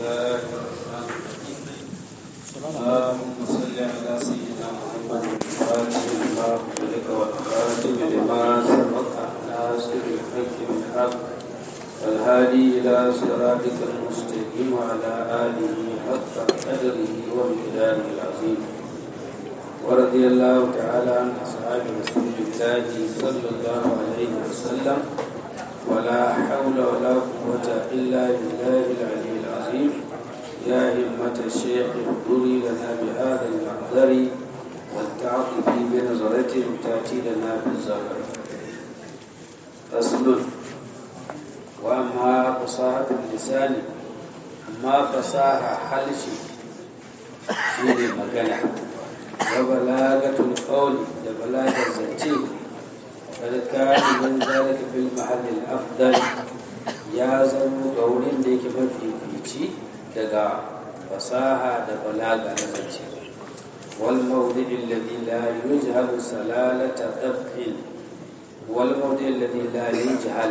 الله الرحمن الرحيم اللهم صل على سيدنا محمد الفاتح لما أغلق والخاتم لما سبق ناصر الحق بالحق والهادي إلى صراطك المستقيم وعلى آله حق قدره ومقداره العظيم ورضي الله تعالى عن أصحاب رسول الله صلى الله عليه وسلم ولا حول ولا قوة إلا بالله العلي العظيم يا همة الشيخ اغفري لنا بهذا المحضر والتعاطف بنظرة تأتي لنا بالزهر. فصل. وأما فصاحة اللسان أما فصاحة حلشي شيء مجنح وبلاغة القول وبلاغة الزنتي قد كان من ذلك في المحل الأفضل يا زمو قولين ديك مفيفيتي دقا فصاحة بلاغة الزنتي والموضع الذي لا يجهل سلالة طبق والموضع الذي لا يجهل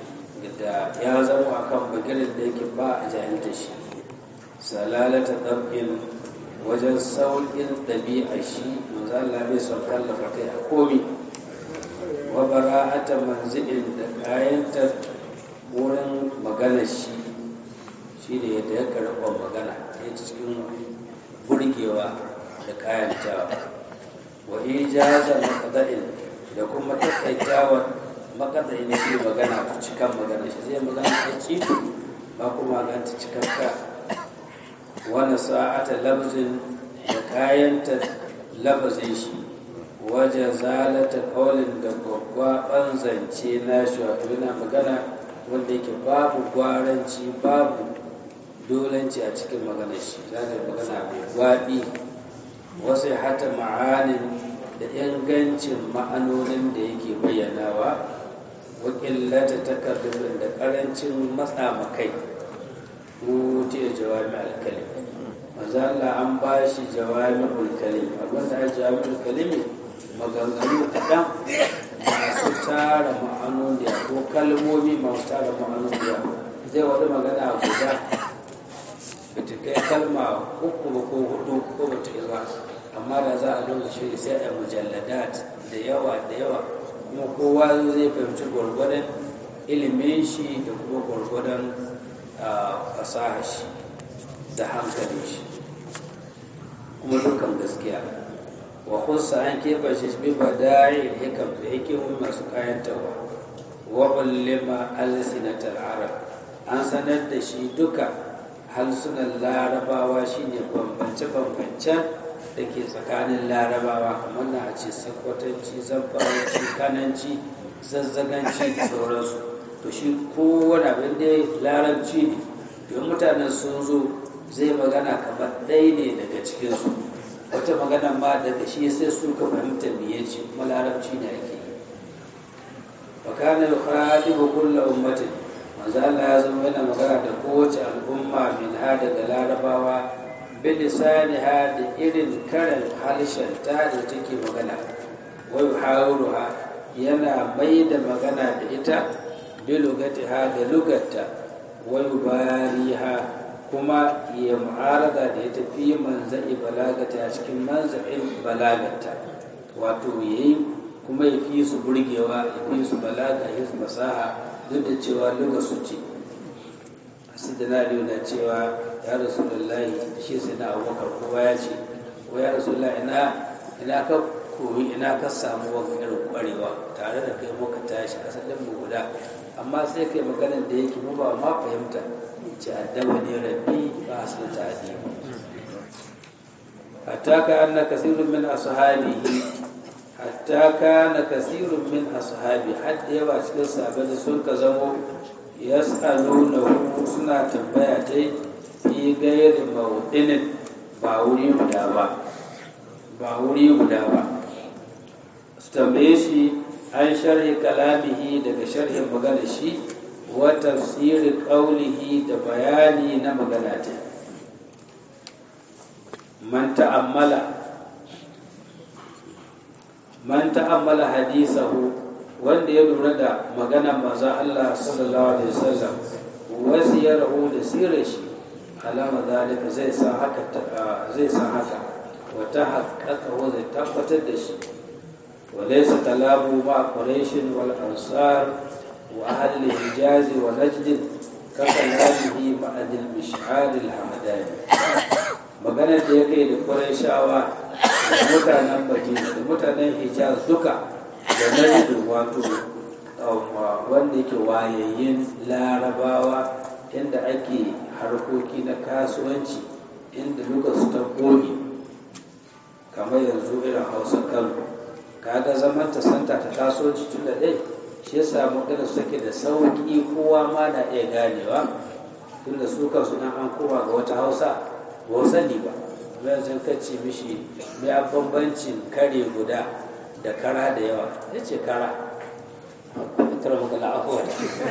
ya zama akan maganar da yake ba a jahilta shi salalata ɗab'in wajen sauƙin ɗabi'a shi manzo Allah bai son kallafa kai a komi wa bara'ata manzi'in da kayanta wurin maganar shi ne yadda ya karɓa magana ya cikin burgewa da kayantawa wa ijaza maqda'in da kuma takaitawa makadai ne shi magana ku cikan magana shi zai magana ta cito ba kuma ganta cikakka wani sa'ata lafzin da kayanta lafazin shi waje zalata kaulin da gwaggwaban zance na shi wato yana magana wanda yake babu gwaranci babu dolanci a cikin magana shi za ta magana mai gwaɓi wasu hata ma'anin da ingancin ma'anonin da yake bayyanawa wakillata takardun da karancin matsa makai mutu jawami alkalim maza Allah an ba shi jawami alkalim abinda a jawami alkalimi maganganu kaɗan masu tara ma'anoni ko kalmomi masu tara ma'anoni zai wani magana guda bata kai kalma uku ko hudu ko bata yi ba amma da za a dinga shi sai a mujalladat da yawa kuma kowa zai fahimci gwargwadon ilimin shi da kuma gwargwadon fasaha shi da hankalin shi kuma dukkan gaskiya wa kusa an keɓe shi bi ba da'i hikam da hikimun masu kayantarwa wa ulima alsinatal arab an sanar da shi duka halsunan larabawa shine bambance-bambancen da ke tsakanin larabawa kamar na a ce sakwatanci zamfaranci kananci zazzaganci da sauransu to shi kowane abin da larabci ne don mutanen sun zo zai magana kamar ɗaya ne daga cikinsu wata magana ma daga shi sai su ka fahimta me ya ce kuma larabci ne ake yi wa kana yukhadibu kullu ummatin manzo Allah ya zama yana magana da kowace al'umma min ha daga larabawa bilisaniha da irin karin halshenta da take magana wai hauruha yana mai da magana da ita bilugatiha da lugatta wai bariha kuma ya mu'arada da ita fi manza'i balagata a cikin manza'in balagata wato yayi kuma ya fi su burgewa ya fi su balaga ya fi fasaha duk da cewa luga su ce sidina aliyu na cewa ya rasulullahi shi sai na abubakar kowa ya ce ko ya rasulullahi ina ka koyi ina ka samu wani irin kwarewa tare da kai muka tashi asalin mu guda amma sai kai maganar da yake mu ba ma fahimta ce addaba ne rabbi ba su ta'adi hatta ka anna kasirun min ashabihi hatta kana kasirun min ashabi hadda yawa cikin sahabbai sun ka zamo yas'alunahu suna tambaya dai fi gairi mawdinin ba wuri guda ba su tambaye shi an sharhi kalamihi daga sharhin magana shi wa tafsiri qawlihi da bayani na magana ta man ta'ammala hadisahu wanda ya lura da maganar manzon Allah sallallahu alaihi wasallam wasiyarhu da sirar shi alama zalika zai san haka wata haƙaƙa zai tabbatar da shi وليس تلابو مع قريش والأنصار وأهل الحجاز ونجد ككلامه مع ذي المشعار الحمداني maganar da ya kai da Qurayshawa da mutanen Madina da mutanen Hijaz duka da Najd wato wanda yake wayayyin Larabawa inda ake harkoki na kasuwanci inda duka su ta goge kamar yanzu irin Hausa Kano kaga zaman ta santa ta kasuwanci tun da ɗai shi ya samu irin suke da sauƙi kowa ma na iya ganewa tun da su kansu nan an koma ga wata hausa ba sani ba mai yanzu ka ce mishi mai bambancin kare guda da kara da yawa ya ce kara tara magana afuwa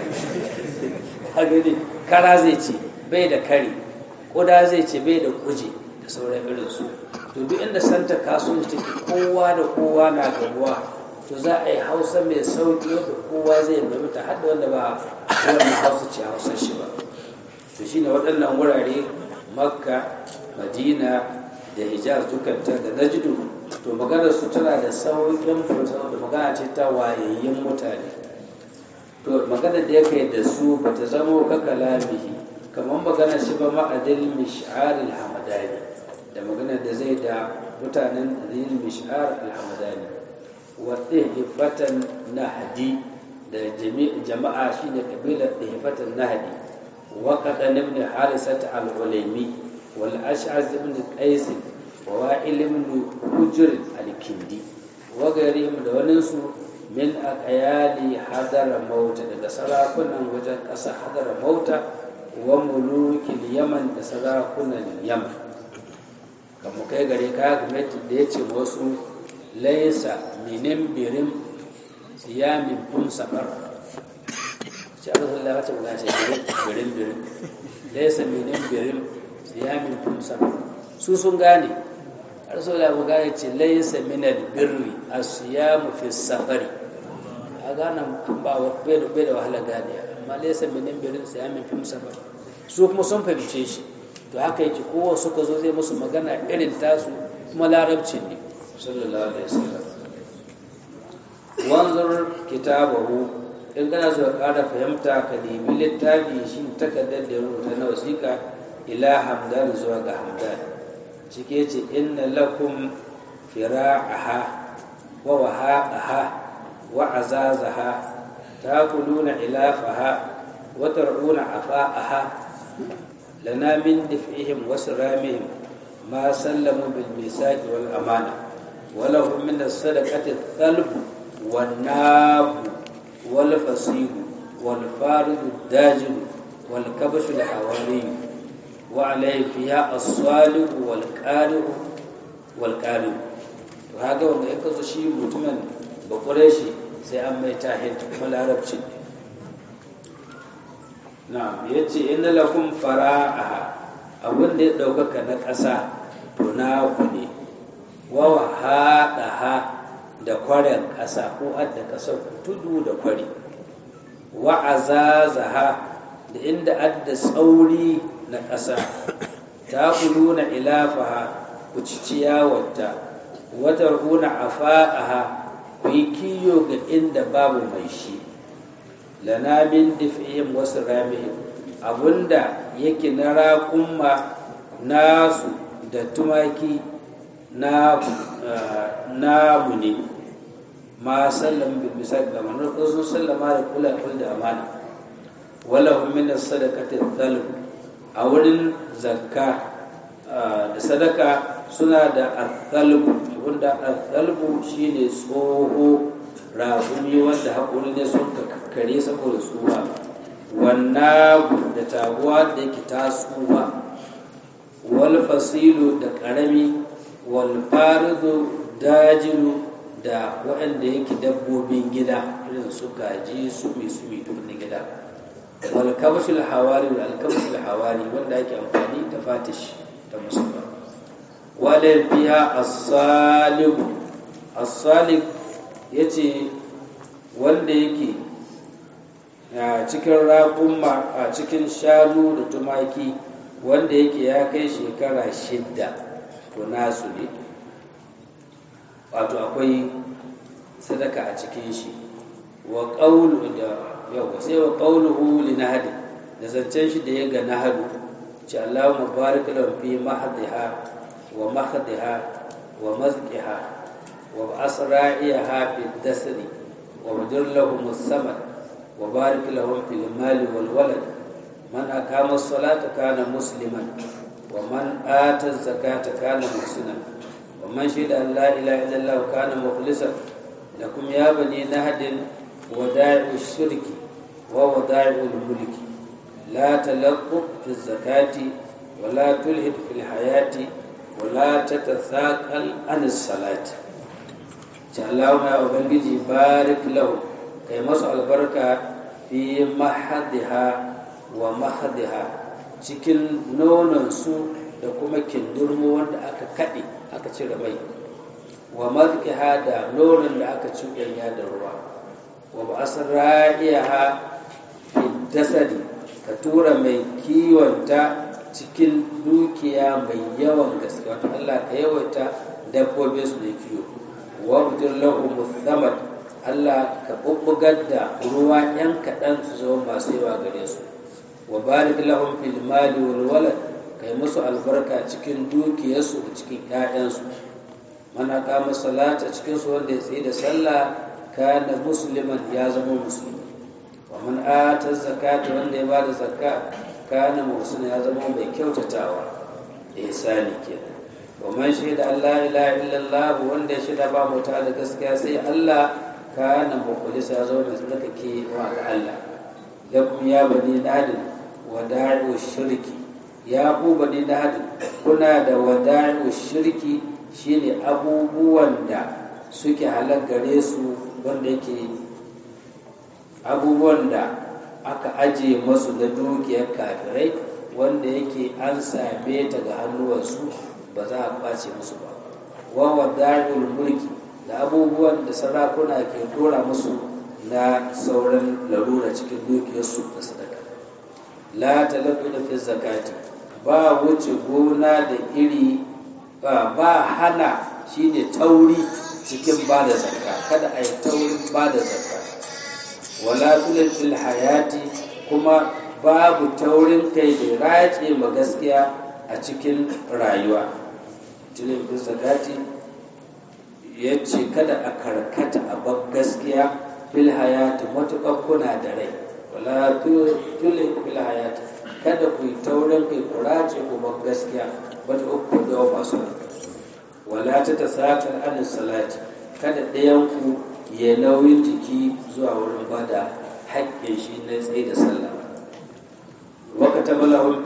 da gani kara zai ce bai da kare ƙuda zai ce bai da kuje da sauran irinsu to duk inda santa kasuwanci take kowa da kowa na gabuwa to za a yi hausa mai sauƙi wanda kowa zai fahimta har da wanda ba wannan hausa ce hausar shi ba to shine waɗannan wurare makka madina da hijaz dukanta da najdu to maganar su tana da sauƙin fursa da magana ce ta wayayyin mutane to maganar da yake da su bata zamo ka kalamihi kamar maganar shi ba ma'adil mish'aril hamadani da maganar da zai da mutanen zil mish'ar al-hamadani wa ihfatan nahdi da jama'a shine kabilar ihfatan nahdi wa qadan ibn harisat al-ulaymi wal ash'az ibn qais wa wa'il ibn hujr al-kindi wa gairihim da waninsu min aqyali hadara mauta daga sarakunan wajen ƙasa hadara mauta wa mulukil yaman da sarakunan yaman kamar kai gare ka game da ya ce wasu laisa minin birin siyamin tun safar shi a rasulullah wacce guda ce birin laisa minin birin siyamin tun safar su sun gane a rasulullah mu gane ce laisa minal birri a siyamu fi safari a gane ba bai da wahala gane amma laisa minin birin siyamin tun safar su kuma sun fahimce shi to haka yake kowa suka zo zai musu magana irin tasu kuma larabcin ne sallallahu alaihi wasallam wanzur kitabahu in kana so ka ƙara fahimta ka nemi littafi shi takardar da rubuta na wasiƙa ila hamdan zuwa ga hamdan cike ce inna lakum fira'aha wa wahaqaha wa azazaha takuluna ilafaha wa tar'una afa'aha لنا من دفعهم وسرامهم ما سلموا بالميثاق والأمانة ولهم من الصدقة الثلب والناب والفصيل والفارد الداجل والكبش الحواري وعليه فيها الصالح والقارئ وهذا wanda ya kaso shi mutumin bakure shi sai an mai tahin kuma larabci na ya ce inda lakum fara'aha abin da ya ɗaukaka na ƙasa to na ku ne wawa haɗaha da kwaren ƙasa ko adda ƙasar tudu da kwari wa'azazaha da inda adda tsauri na ƙasa ta kuluna ilafaha ku ci ciyawarta watar huna afa'aha ku yi kiyo ga inda babu mai shi lana min dif'ihim wasu ramihim abunda yake na raƙumma nasu da tumaki namu ne ma sallam bil misal da manar sun sallama da kula da amana wala hum min as-sadaqati adh a wurin zakka da sadaka suna da adh wanda adh shine tsoho raƙumi wanda haƙuri ne sun kare saboda tsuwa wannan da taguwa da yake ta tsuwa wal fasilu da ƙarami wal faridu dajilu da waɗanda yake dabbobin gida irin su gaji su mai duk na gida wal kabshul hawari da al hawari wanda ake amfani da fatish ta musamman wala fiha as-salib yace wanda yake a cikin raƙumma a cikin shanu da tumaki wanda yake ya kai shekara 6 to nasu ne, wato akwai sadaka a cikin shi. Wa qawlu da yau sai wa qawluhu li nahdi da zancen shi da ya ga nahdu ce Allahumma barik lahum fi mahdiha wa mahdiha wa mazqiha wa asra'iha fi dasri wa mujir lahum as-samad wa barik lahum fil mali wal walad man aqama as-salata kana musliman wa man ata az-zakata kana muhsinan wa man shahida an la ilaha illa Allah kana mukhlisan lakum ya bani nahdin ودائع الشرك وودائع الملك لا تلقوا في الزكاة ولا تلهد في الحياة ولا تتثاقل عن الصلاة. اللهم يا أبنجي بارك له كي مسع البركة في محدها ومحدها cikin nonansu da kuma kindurmo wanda aka kaɗe aka cire mai wa mazkiha da nonon da aka cuɗanya da ruwa wa ba asra'iha fi dasadi ka tura mai kiwonta cikin dukiya mai yawan gaske wato Allah ka yawaita dabbobin su da kiwo wa budir lahu muthamad Allah ka bubbugar da ruwa yan kaɗan su zama masu yawa gare su wa barik lahum fil mali wal walad kai musu albarka cikin dukiyarsu da cikin ƴaƴansu mana kama salata cikin su wanda ya tsaye da sallah kana musliman ya zama musulmi wa man ata zakata wanda ya bada zakka kana muhsin ya zama mai kyautatawa ihsani kenan wa man shahida an la ilaha illallah wanda ya shida ba mota da gaskiya sai Allah kana mukhlis ya zama mai tsarkake wa ga Allah lakum ya bani nadin wada'u shirki ya ku bani nadin kuna da wada'u shirki shine abubuwan da suke halar gare su wanda yake abubuwan da aka ajiye masu na dukiyar kafirai wanda yake an same ta ga hannuwansu ba za a kwace musu ba wa wada'ul mulki da abubuwan da sarakuna ke dora musu na sauran larura cikin dukiyarsu da sadaka la talaqu da fi zakati ba wuce gona da iri ba hana shine tauri cikin ba da zakka kada a yi taurin ba da zakka wala tulil fil hayati kuma babu taurin kai da race ma gaskiya a cikin rayuwa tulil fil zakati yace kada a karkata a bar gaskiya fil hayati matuƙar kuna da rai wala tulil fil hayati kada ku yi taurin kai ku race ku bar gaskiya matuƙar ku da masu wala ta tasakar an salati kada ɗayanku ya nauyin jiki zuwa wurin bada haƙƙin shi na tsaye da sallah wakataba lahu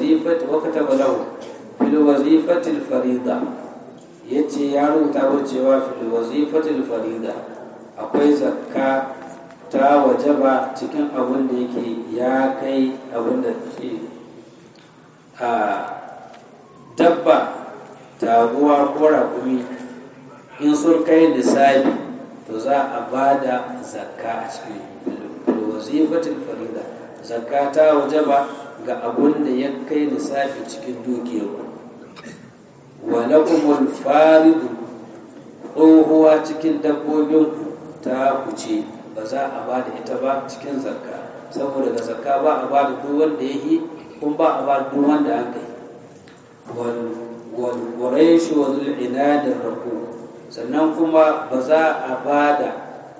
fil wazifatil farida yace ya rubuta cewa fil wazifatil farida akwai zakka ta wajaba cikin abin da yake ya kai abin da ke a dabba taguwa ko raƙumi in sun kai lissafi to za a ba da zakka a cikin wazifatul farida zakka ta wajaba ga abun da ya kai lissafi cikin dukiyar wa lakumul faridu tsohuwa cikin dabbobin ta kuce ba za a ba da ita ba cikin zakka saboda ga zakka ba a ba da duk wanda ya yi kuma ba a ba da duk wanda an kai walƙurai wa zul'inadin raku sannan kuma ba za a ba da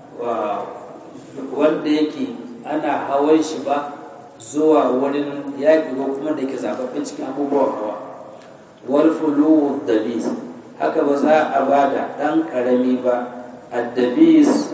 wanda yake ana hawan shi ba zuwa wurin yaƙi ko kuma da ke zaɓaɓɓen cikin abubuwan hawa walfulu dabis haka ba za a ba da ɗan ƙarami ba addabis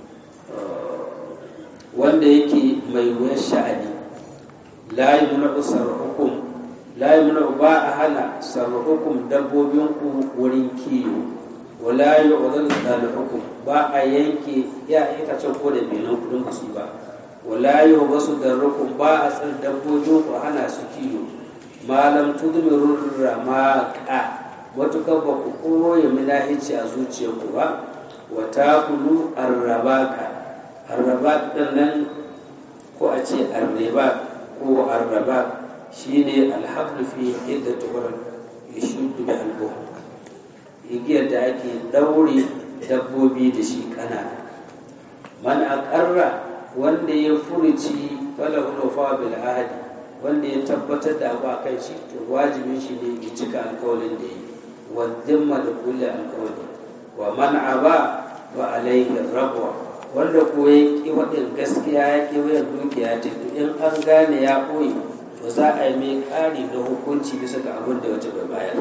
wanda yake mai wuyar sha'ani la yi muna hukum la yamnu ba a hana sarruhukum dabbobinku wurin kiyo wala yu'dhal hukum ba a yanke ya itacen ko da benin kudin kusi ba wala yubasu darrukum ba a tsar dabbobinku hana su kiyo malam tudmiru ramaka matukar ba ku koya minahici a zuciyarku ba wa takulu arrabaka arrabak din nan ko a ce arreba ko arrabak shine alhablu fi iddatu wurin yashuddu bi albu igiyar da ake daure dabbobi da shi kanana man aqarra wanda ya furuci falahu fa bil ahdi wanda ya tabbatar da abu akan shi to wajibin shi ne ya cika alƙawarin da yi wa dimma da kulli alƙawari wa man aba wa alaihi rabwa wanda ko ya ki wadin gaskiya ya ki wayar dukiya ta in an gane ya koyi to za a yi mai ƙari da hukunci bisa ga abin da wata bai bayar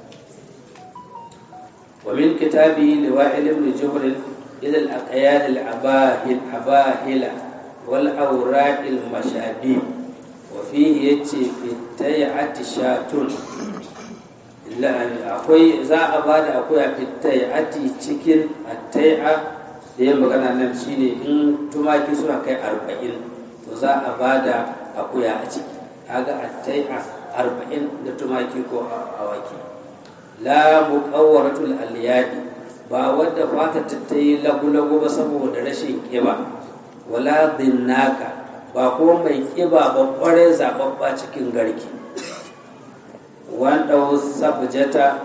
wa min kitabi liwa'il ibn juhr ila al-aqyad al-abahila wal awraq al-mashabih wa fihi yace fi tay'ati shatun akwai za a bada akwai a fi tay'ati cikin at-tay'a da ya magana nan shine in tumaki suna kai 40 to za a bada akuya a ciki kaga at-tay'a 40 da tumaki ko awaki la muqawwaratul aliyadi ba wadda fata ta yi lagu-lagu ba saboda rashin kiba wala dinnaka ba ko mai kiba ba kware zababba cikin garki wan dau sabjata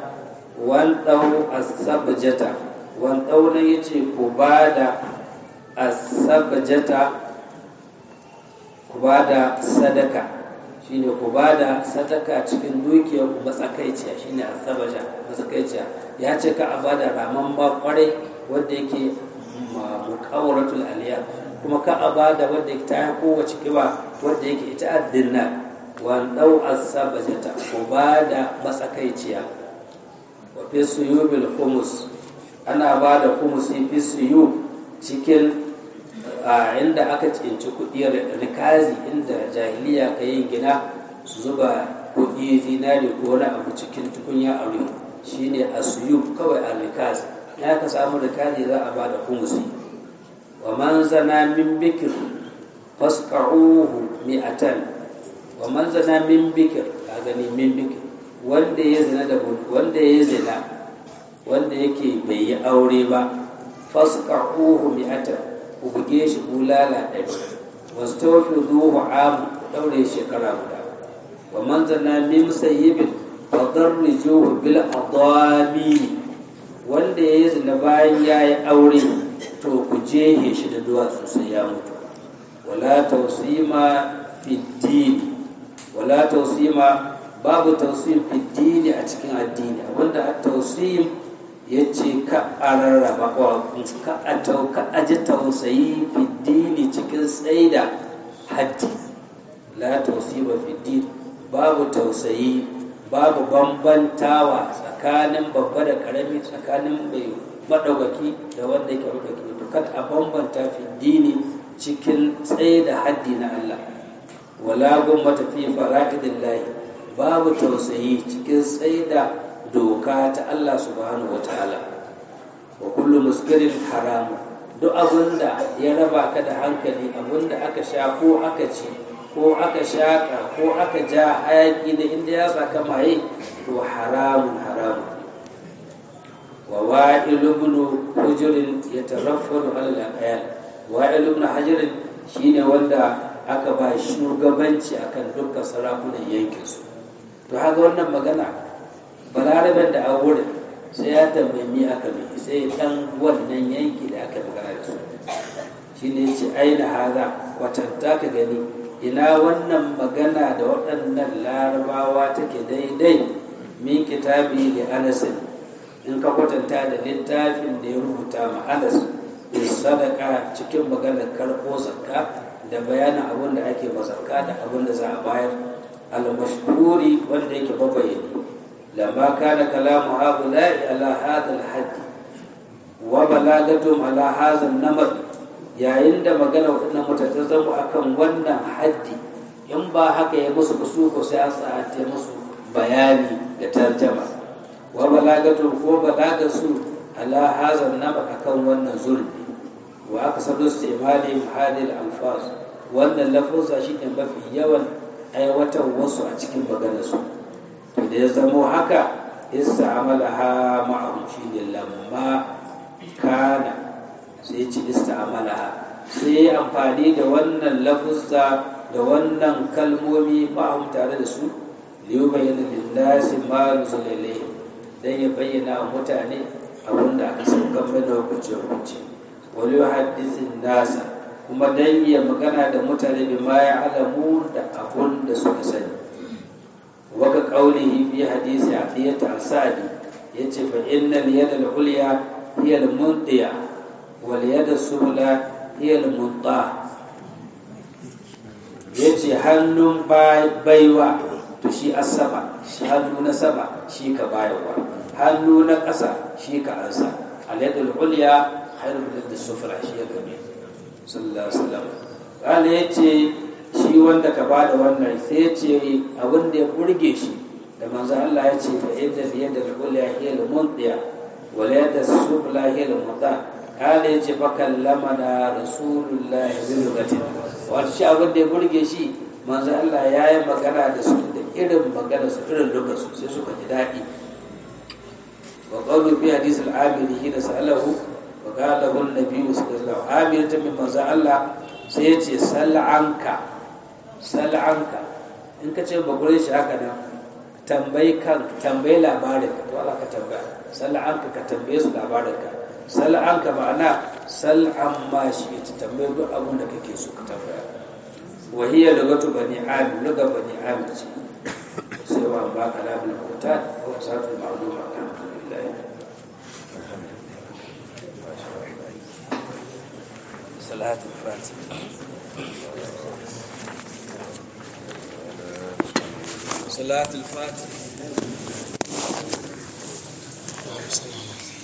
wan dau ne yace ku bada as-sabjata ku bada sadaka shine ku bada sadaka cikin dukiyar ku matsakaiciya shine as-sabja matsakaiciya ya ce ka a bada raman ba kwarai wanda yake muqawwaratul aliyah kuma ka a bada wanda yake ta kowace kiba wanda yake ita addinna wan dau as-sabjata ku bada matsakaiciya wa fi suyubil khumus ana bada khumusi fi suyu cikin inda aka cinci kuɗi rikazi inda jahiliya ka yin gina su zuba kuɗi zinari ko wani abu cikin tukunya aure shine asuyub kawai a rikazi ya ka samu rikazi za a bada khumusi wa man zana min bikr fasqa'uhu mi'atan wa man zana min bikr ka gani min bikr wanda ya zina wanda yake bai yi aure ba fasqa'uhu mi'atan ku buge shi bulala ɗari wasu tawafi zuwa amu ku ɗaure shekara guda wa man zana min sayyibin fa darrijuhu bil adami wanda ya yi zina bayan ya yi aure to ku jehe shi da duwatsu sai ya mutu wala tausima babu tausim fiddini a cikin addini abinda a tausim ya ce ka a rarraba ka aji tausayi fiddini cikin tsaida haddi la tausiba fiddini babu tausayi babu bambantawa tsakanin babba da karami tsakanin mai madaukaki da wanda yake madaukaki to kada a bambanta fiddini cikin tsaida haddi na Allah wala gummata fi fara'idillahi babu tausayi cikin tsaida doka ta Allah subhanahu wa ta'ala wa kullu muskirin haram duk abinda ya raba ka da hankali abinda aka sha ko aka ci ko aka shaka ko aka ja hayaki da inda ya saka maye to haramun wa wa'il ibn hujr yataraffaru ala al-aqyal wa'il ibn hujr shine wanda aka ba shugabanci akan dukkan sarakunan yankinsu to haka wannan magana balaraben da a wurin sai ya tambayi aka mai sai dan wannan yanki da aka magana da su shi ne ce aina haza kwatanta ka gani ina wannan magana da waɗannan larabawa take daidai min kitabi da anasin in ka kwatanta da littafin da ya rubuta ma anas in sadaka cikin maganar karɓo zakka da bayanin abin da ake mazarka da abin da za a bayar al-mashhuri wanda yake babayani لما كان كلام هؤلاء على هذا الحد وبلاغتهم على هذا النمط yayin da magana waɗannan mutane zama akan wannan haddi in ba haka ya musu kusuko sai an sa'ate musu bayani da tarjama wa balagatu ko balagasu ala hazan nama akan wannan zulmi wa aka sadu istimali hadil alfaz wannan lafuzza shine mafi yawan aiwatar wasu a cikin maganarsu to da ya zamo haka ista'amalaha ma'ahum shine lamma kana sai ci ista'amalaha sai amfani da wannan lafuzza da wannan kalmomi ma'ahum tare da su liyubayyana lin-nasi ma nuzila ilayhim dan ya bayyana wa mutane abinda aka saukan mai da hukunce wal yuhaddithin nasa kuma dan ya magana da mutane bi ma ya'lamu da abun da suka sani waka qaulihi fi hadisi atiyata asadi yace fa innal yada al-ulya hiya al-mundiya wal yada as-sufla hiya al-munta yace hannun baiwa to shi asaba shi hannu na sama shi ka bayarwa hannu na ƙasa shi ka ansa al-yadul ulya khairul min as-sufla shi ya gabe sallallahu alaihi wasallam kana yace shi wanda ka bada wannan sai yace abin da ya burge shi da manzo Allah yace fa idda yadul ulya hiya al-mundiya wal yadus sufla hiya al-munta kana yace fa kallamana rasulullahi bil lughati wato shi abin da ya burge shi manzo Allah yayi magana da su da irin magana su irin lugarsu sai suka ji daɗi wa qawlu fi hadith al-amiri hina sa'alahu wa qala lahu an-nabi sallallahu alaihi wasallam min manzo Allah sai yace sal'anka in ka ce bagure shi haka nan tambayi labarin ka to Allah ka tambaya sal'anka ka tambaye su labarin ka sal'anka ma'ana sal'an ma shi ta tambaye duk abin da kake so ka tambaya wa hiya lugatu bani amir lugatu bani amir ce سواء ما كلام المعتاد أو صارت المعلومة الحمد لله صلاة الفاتحة صلاة الفاتحة